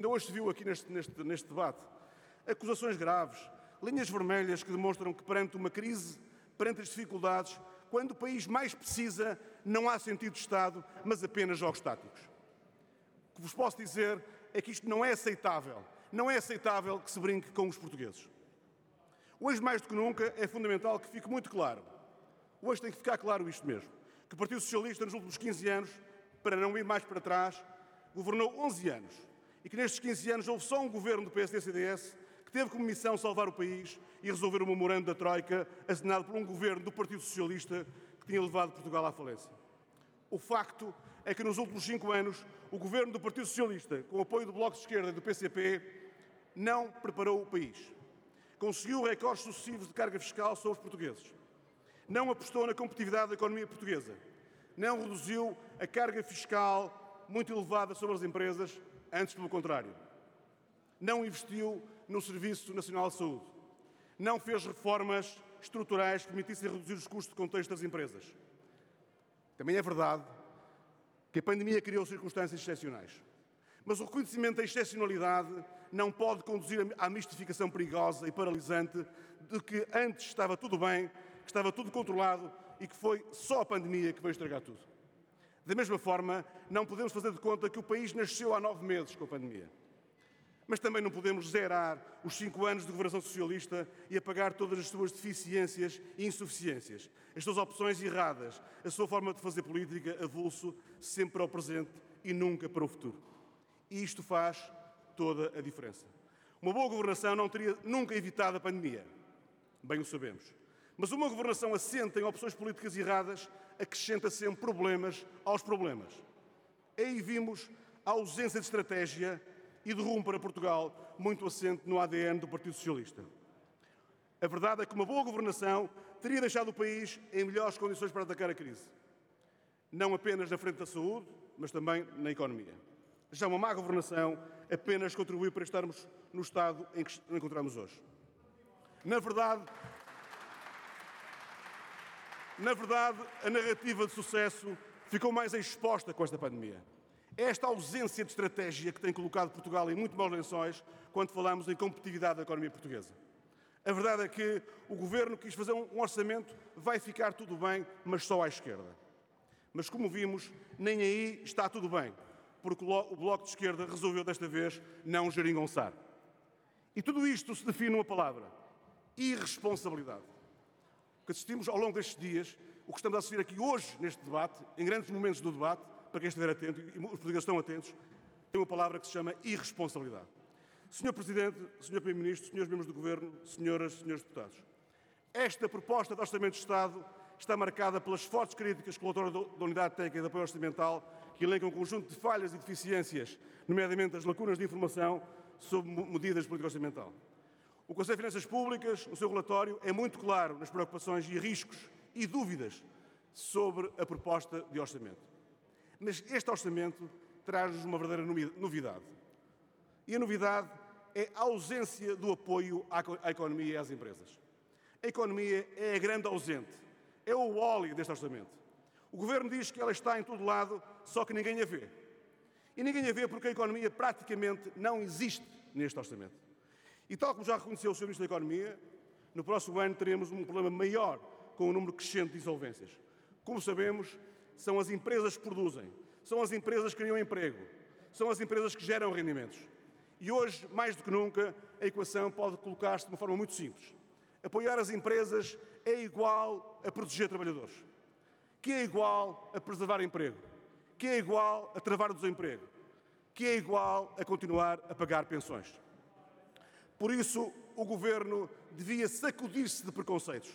hoje se viu aqui neste debate acusações graves, linhas vermelhas que demonstram que perante uma crise, perante as dificuldades, quando o país mais precisa, não há sentido de Estado, mas apenas jogos táticos. O que vos posso dizer é que isto não é aceitável. Não é aceitável que se brinque com os portugueses. Hoje, mais do que nunca, é fundamental que fique muito claro. Hoje tem que ficar claro isto mesmo. Que o Partido Socialista, nos últimos 15 anos, para não ir mais para trás, governou 11 anos. E que nestes 15 anos houve só um governo do PSD-CDS que teve como missão salvar o país e resolver o memorando da Troika, assinado por um governo do Partido Socialista que tinha levado Portugal à falência. O facto é que nos últimos 5 anos o governo do Partido Socialista, com o apoio do Bloco de Esquerda e do PCP, não preparou o país. Conseguiu recordes sucessivos de carga fiscal sobre os portugueses. Não apostou na competitividade da economia portuguesa. Não reduziu a carga fiscal muito elevada sobre as empresas, antes pelo contrário. Não investiu no Serviço Nacional de Saúde. Não fez reformas estruturais que permitissem reduzir os custos de contexto das empresas. Também é verdade que a pandemia criou circunstâncias excepcionais. Mas o reconhecimento da excepcionalidade não pode conduzir à mistificação perigosa e paralisante de que antes estava tudo bem, que estava tudo controlado e que foi só a pandemia que veio estragar tudo. Da mesma forma, não podemos fazer de conta que o país nasceu há 9 meses com a pandemia. Mas também não podemos zerar os 5 anos de governação socialista e apagar todas as suas deficiências e insuficiências, as suas opções erradas, a sua forma de fazer política avulso, sempre para o presente e nunca para o futuro. E isto faz toda a diferença. Uma boa governação não teria nunca evitado a pandemia, bem o sabemos. Mas uma governação assente em opções políticas erradas acrescenta sempre problemas aos problemas. Aí vimos a ausência de estratégia e de rumo para Portugal, muito assente no ADN do Partido Socialista. A verdade é que uma boa governação teria deixado o país em melhores condições para atacar a crise. Não apenas na frente da saúde, mas também na economia. Já uma má governação apenas contribuiu para estarmos no estado em que nos encontramos hoje. Na verdade, a narrativa de sucesso ficou mais exposta com esta pandemia. É esta ausência de estratégia que tem colocado Portugal em muito maus lençóis quando falamos em competitividade da economia portuguesa. A verdade é que o Governo quis fazer um orçamento, vai ficar tudo bem, mas só à esquerda. Mas como vimos, nem aí está tudo bem, porque o Bloco de Esquerda resolveu desta vez não geringonçar. E tudo isto se define numa palavra: irresponsabilidade. O que assistimos ao longo destes dias, o que estamos a assistir aqui hoje neste debate, em grandes momentos do debate, para quem estiver atento, e os portugueses estão atentos, tem uma palavra que se chama irresponsabilidade. Sr. Presidente, Sr. Primeiro-Ministro, Srs. Membros do Governo, Senhoras e Senhores Deputados, esta proposta de Orçamento de Estado está marcada pelas fortes críticas que o relatório da Unidade Técnica de Apoio Orçamental, que elenca um conjunto de falhas e deficiências, nomeadamente as lacunas de informação sobre medidas de política orçamental. O Conselho de Finanças Públicas, no seu relatório, é muito claro nas preocupações e riscos e dúvidas sobre a proposta de orçamento. Mas este orçamento traz-nos uma verdadeira novidade. E a novidade é a ausência do apoio à economia e às empresas. A economia é a grande ausente. É o óleo deste orçamento. O Governo diz que ela está em todo lado, só que ninguém a vê. E ninguém a vê porque a economia praticamente não existe neste orçamento. E tal como já reconheceu o Sr. Ministro da Economia, no próximo ano teremos um problema maior com o número crescente de insolvências. Como sabemos, são as empresas que produzem, são as empresas que criam emprego, são as empresas que geram rendimentos. E hoje, mais do que nunca, a equação pode colocar-se de uma forma muito simples. Apoiar as empresas é igual a proteger trabalhadores, que é igual a preservar emprego, que é igual a travar o desemprego, que é igual a continuar a pagar pensões. Por isso, o Governo devia sacudir-se de preconceitos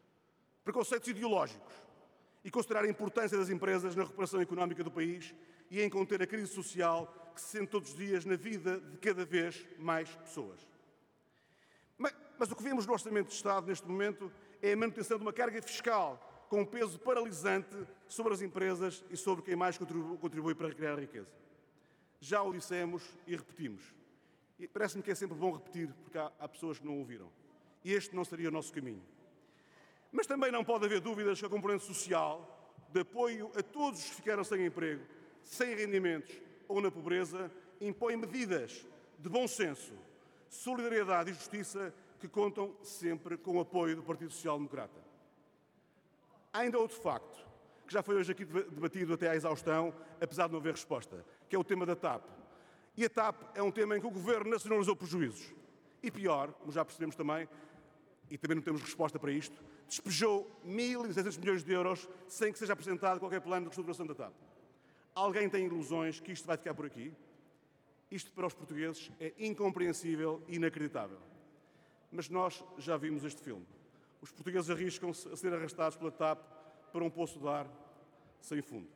ideológicos, e considerar a importância das empresas na recuperação económica do país e em conter a crise social que se sente todos os dias na vida de cada vez mais pessoas. Mas o que vemos no Orçamento de Estado neste momento é a manutenção de uma carga fiscal com um peso paralisante sobre as empresas e sobre quem mais contribui para criar a riqueza. Já o dissemos e repetimos. E parece-me que é sempre bom repetir, porque há pessoas que não ouviram. E este não seria o nosso caminho. Mas também não pode haver dúvidas que a componente social, de apoio a todos os que ficaram sem emprego, sem rendimentos ou na pobreza, impõe medidas de bom senso, solidariedade e justiça que contam sempre com o apoio do Partido Social Democrata. Há ainda outro facto, que já foi hoje aqui debatido até à exaustão, apesar de não haver resposta, que é o tema da TAP. E a TAP é um tema em que o Governo nacionalizou prejuízos. E pior, como já percebemos também, e também não temos resposta para isto, despejou 1.600 milhões de euros sem que seja apresentado qualquer plano de reestruturação da TAP. Alguém tem ilusões que isto vai ficar por aqui? Isto para os portugueses é incompreensível e inacreditável. Mas nós já vimos este filme. Os portugueses arriscam-se a ser arrastados pela TAP para um poço de ar sem fundo.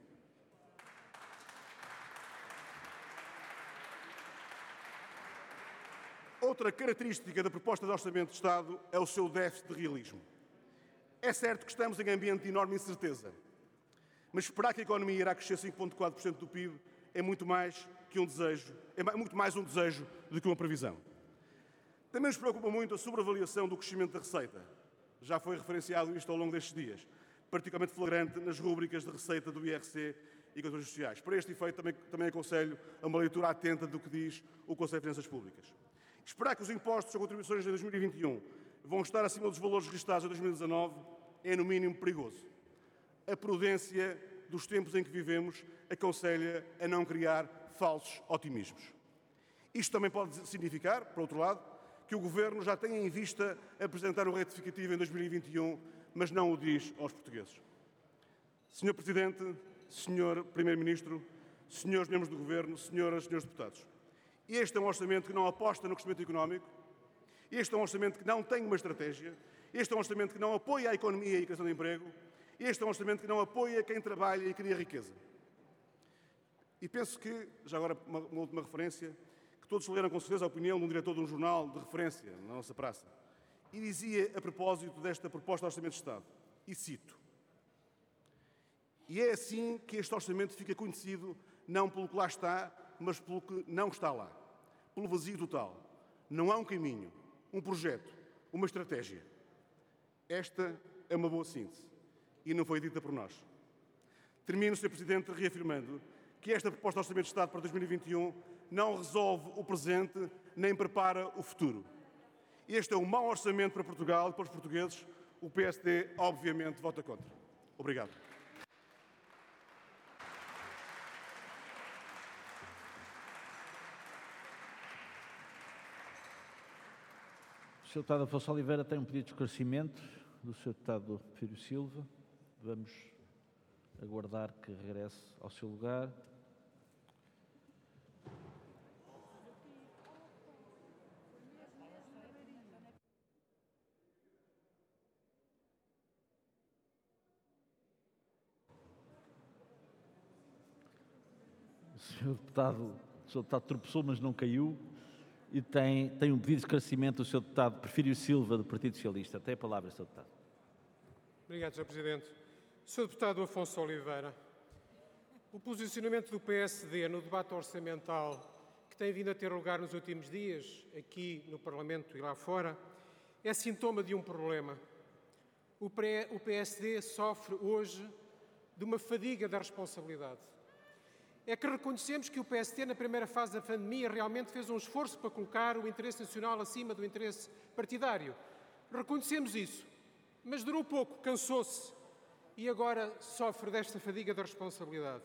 Outra característica da proposta de Orçamento de Estado é o seu déficit de realismo. É certo que estamos em ambiente de enorme incerteza, mas esperar que a economia irá crescer 5,4% do PIB é muito mais que um desejo, muito mais um desejo do que uma previsão. Também nos preocupa muito a sobreavaliação do crescimento da receita. Já foi referenciado isto ao longo destes dias, particularmente flagrante nas rúbricas de receita do IRC e contas sociais. Para este efeito, também aconselho a uma leitura atenta do que diz o Conselho de Finanças Públicas. Esperar que os impostos ou contribuições de 2021 vão estar acima dos valores registados em 2019 é, no mínimo, perigoso. A prudência dos tempos em que vivemos aconselha a não criar falsos otimismos. Isto também pode significar, por outro lado, que o Governo já tenha em vista apresentar o retificativo em 2021, mas não o diz aos portugueses. Sr. Presidente, Sr. Primeiro-Ministro, Srs. Membros do Governo, Senhoras e Senhores Deputados, este é um orçamento que não aposta no crescimento económico, este é um orçamento que não tem uma estratégia, este é um orçamento que não apoia a economia e a criação de emprego, este é um orçamento que não apoia quem trabalha e cria riqueza. E penso que, já agora uma última referência, que todos leram com certeza a opinião de um diretor de um jornal de referência na nossa praça. E dizia, a propósito desta proposta de Orçamento de Estado, e cito: "E é assim que este orçamento fica conhecido, não pelo que lá está, mas pelo que não está lá. Pelo vazio total. Não há um caminho, um projeto, uma estratégia." Esta é uma boa síntese e não foi dita por nós. Termino, Sr. Presidente, reafirmando que esta proposta de Orçamento de Estado para 2021 não resolve o presente nem prepara o futuro. Este é um mau orçamento para Portugal e para os portugueses. O PSD, obviamente, vota contra. Obrigado. O Sr. Deputado Afonso Oliveira tem um pedido de esclarecimento do Sr. Deputado Porfírio Silva. Vamos aguardar que regresse ao seu lugar. O Sr. Deputado tropeçou, mas não caiu. E tem um pedido de esclarecimento do Sr. Deputado Porfírio Silva, do Partido Socialista. Tem a palavra, Sr. Deputado. Obrigado, Sr. Presidente. Sr. Deputado Afonso Oliveira, o posicionamento do PSD no debate orçamental que tem vindo a ter lugar nos últimos dias, aqui no Parlamento e lá fora, é sintoma de um problema. O PSD sofre hoje de uma fadiga da responsabilidade. É que reconhecemos que o PSD, na primeira fase da pandemia, realmente fez um esforço para colocar o interesse nacional acima do interesse partidário. Reconhecemos isso, mas durou pouco, cansou-se e agora sofre desta fadiga da responsabilidade.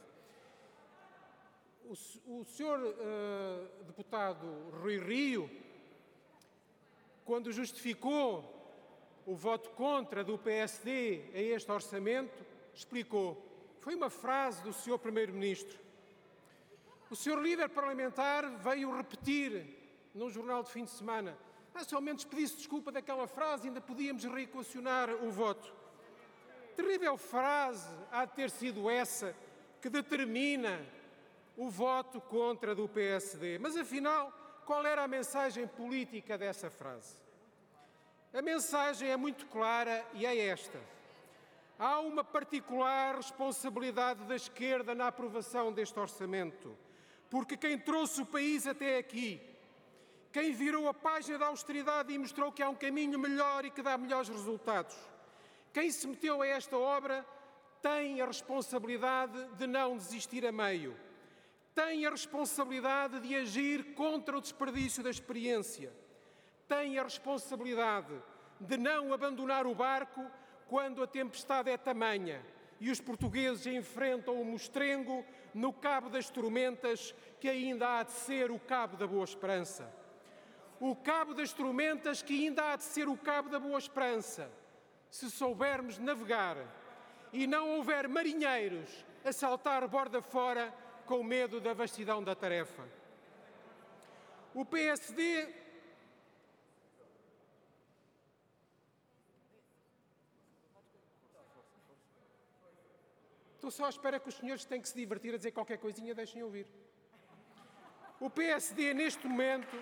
O senhor deputado Rui Rio, quando justificou o voto contra do PSD a este orçamento, explicou. Foi uma frase do senhor Primeiro-Ministro. O senhor líder parlamentar veio repetir num jornal de fim de semana. Se ao menos pedisse desculpa daquela frase, ainda podíamos reequacionar o voto. Terrível frase há de ter sido essa que determina o voto contra do PSD. Mas, afinal, qual era a mensagem política dessa frase? A mensagem é muito clara e é esta. Há uma particular responsabilidade da esquerda na aprovação deste orçamento, porque quem trouxe o país até aqui, quem virou a página da austeridade e mostrou que há um caminho melhor e que dá melhores resultados, quem se meteu a esta obra tem a responsabilidade de não desistir a meio. tem a responsabilidade de agir contra o desperdício da experiência. Tem a responsabilidade de não abandonar o barco quando a tempestade é tamanha e os portugueses enfrentam o mostrengo no Cabo das Tormentas, que ainda há de ser o Cabo da Boa Esperança. O Cabo das Tormentas que ainda há de ser o Cabo da Boa Esperança, se soubermos navegar e não houver marinheiros a saltar borda fora com medo da vastidão da tarefa. O PSD estou só à espera que os senhores têm que se divertir a dizer qualquer coisinha, deixem ouvir. O PSD neste momento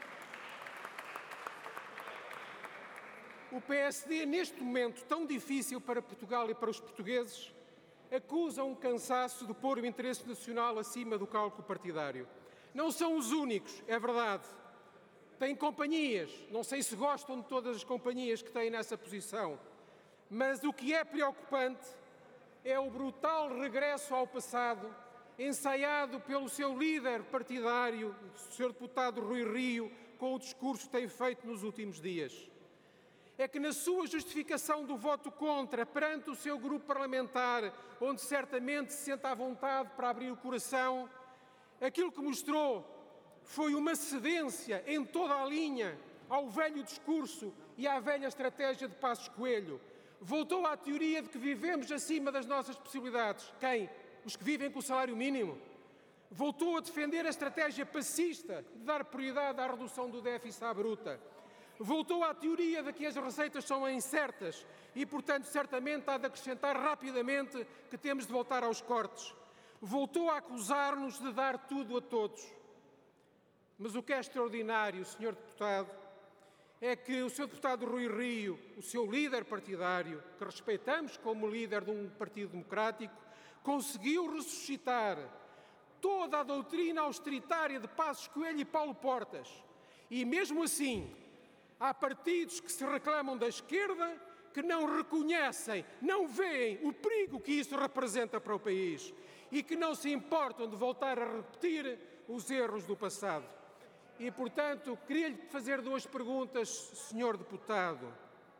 tão difícil para Portugal e para os portugueses, acusa um cansaço de pôr o interesse nacional acima do cálculo partidário. Não são os únicos, é verdade. Têm companhias, não sei se gostam de todas as companhias que têm nessa posição, mas o que é preocupante é o brutal regresso ao passado, ensaiado pelo seu líder partidário, o Sr. Deputado Rui Rio, com o discurso que tem feito nos últimos dias. É que na sua justificação do voto contra perante o seu grupo parlamentar, onde certamente se sente à vontade para abrir o coração, aquilo que mostrou foi uma cedência em toda a linha ao velho discurso e à velha estratégia de Passos Coelho. Voltou à teoria de que vivemos acima das nossas possibilidades. Quem? Os que vivem com o salário mínimo. Voltou a defender a estratégia passista de dar prioridade à redução do déficit à bruta. Voltou à teoria de que as receitas são incertas e, portanto, certamente há de acrescentar rapidamente que temos de voltar aos cortes. Voltou a acusar-nos de dar tudo a todos. Mas o que é extraordinário, Sr. Deputado, é que o Sr. Deputado Rui Rio, o seu líder partidário, que respeitamos como líder de um partido democrático, conseguiu ressuscitar toda a doutrina austeritária de Passos Coelho e Paulo Portas. E mesmo assim, há partidos que se reclamam da esquerda que não reconhecem, não veem o perigo que isso representa para o país e que não se importam de voltar a repetir os erros do passado. E, portanto, queria-lhe fazer duas perguntas, Sr. Deputado.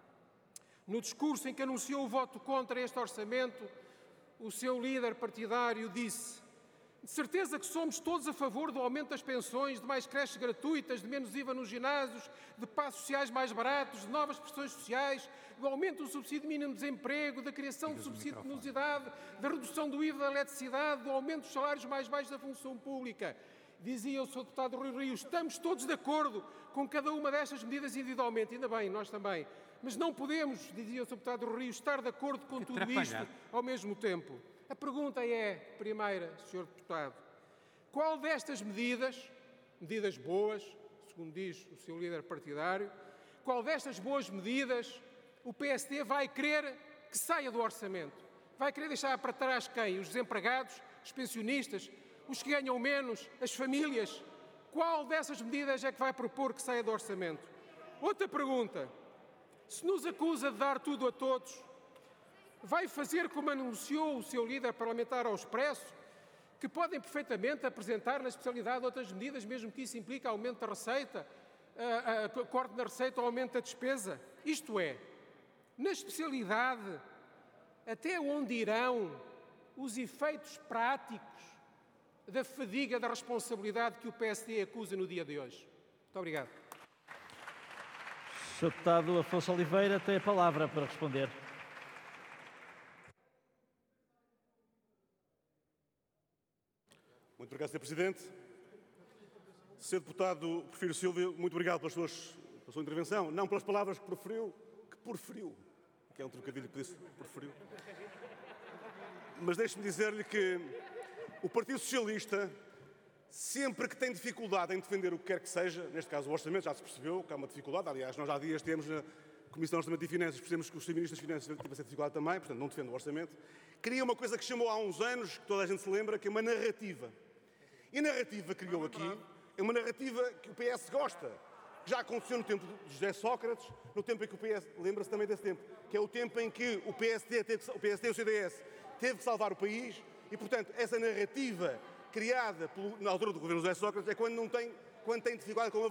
No discurso em que anunciou o voto contra este orçamento, o seu líder partidário disse: de certeza que somos todos a favor do aumento das pensões, de mais creches gratuitas, de menos IVA nos ginásios, de passos sociais mais baratos, de novas prestações sociais, do aumento do subsídio mínimo de desemprego, da criação do subsídio de morosidade, da redução do IVA da eletricidade, do aumento dos salários mais baixos da função pública. Dizia o Sr. Deputado Rui Rio, estamos todos de acordo com cada uma destas medidas individualmente. Ainda bem, nós também. Mas não podemos, dizia o Sr. Deputado Rui Rio, estar de acordo com tudo isto ao mesmo tempo. A pergunta é, primeira, Sr. Deputado, qual destas medidas boas, segundo diz o seu líder partidário, qual destas boas medidas o PSD vai querer que saia do orçamento? Vai querer deixar para trás quem? Os desempregados, os pensionistas, os que ganham menos, as famílias? Qual dessas medidas é que vai propor que saia do orçamento? Outra pergunta. Se nos acusa de dar tudo a todos, vai fazer como anunciou o seu líder parlamentar ao Expresso, que podem perfeitamente apresentar na especialidade outras medidas, mesmo que isso implique aumento da receita, corte na receita ou aumento da despesa? Isto é, na especialidade, até onde irão os efeitos práticos da fadiga da responsabilidade que o PSD acusa no dia de hoje? Muito obrigado. Sr. Deputado Afonso Oliveira tem a palavra para responder. Muito obrigado, Sr. Presidente. Sr. Deputado Porfírio Silva, muito obrigado pela sua intervenção. Não pelas palavras que proferiu, que é um trocadilho que disse, preferiu. Mas deixe-me dizer-lhe que o Partido Socialista, sempre que tem dificuldade em defender o que quer que seja, neste caso o orçamento, já se percebeu que há uma dificuldade, aliás, nós há dias temos na Comissão de Orçamento e Finanças, percebemos que os ministros das Finanças tiveram essa dificuldade também, portanto não defende o orçamento, cria uma coisa que chamou há uns anos, que toda a gente se lembra, que é uma narrativa. E a narrativa que criou aqui é uma narrativa que o PS gosta, que já aconteceu no tempo de José Sócrates, no tempo em que o PS, lembra-se também desse tempo, que é o tempo em que o PSD e o CDS teve que salvar o país, e, portanto, essa narrativa criada na altura do governo José Sócrates é quando tem dificuldade com a